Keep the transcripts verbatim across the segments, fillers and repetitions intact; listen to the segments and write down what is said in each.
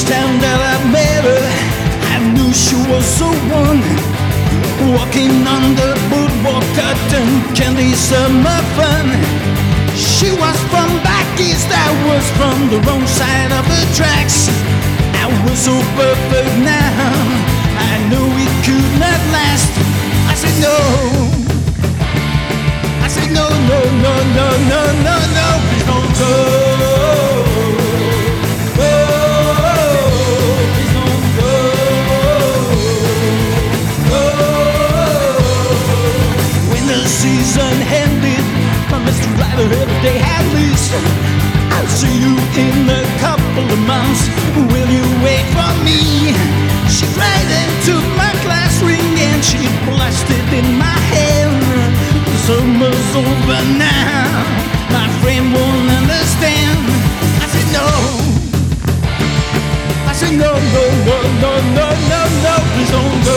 Each time that I met her, I knew she was the one. Walking on the boardwalk, cotton candy summer fun. She was from back east, I was from the wrong side of the tracks. I was so perfect now, I knew it could not last. I said no, I said no, no, no, no, no, no, no, please don't go. Season ended, promised to write her every day at least. I'll see you in a couple of months. Will you wait for me? She cried into my glass ring and she blasted in my hand. The summer's over now, my friend won't understand. I said no, I said no, no, no, no, no, no, no, please don't go.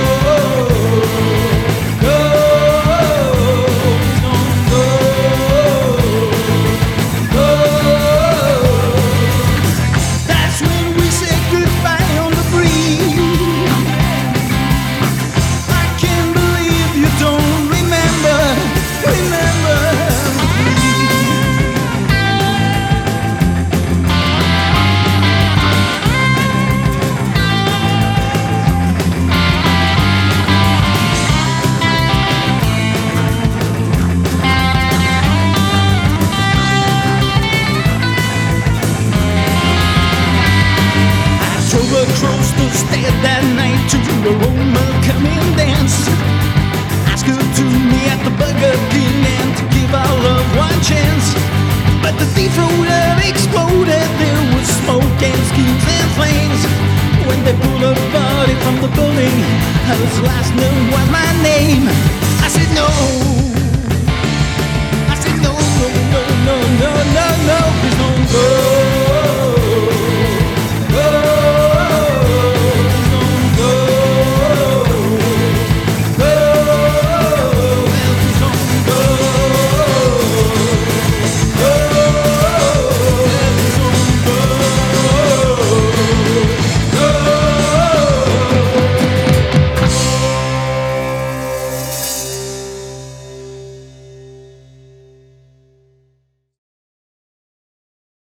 Crows to stay that night to do a Roma coming dance. Ask her to meet at the Burger King and to give our love one chance. But the thief road had exploded, there was smoke and schemes and flames. When they pulled a body from the building, hers last name was my name. I said no, I said no, no, no, no, no, no, no, please don't go.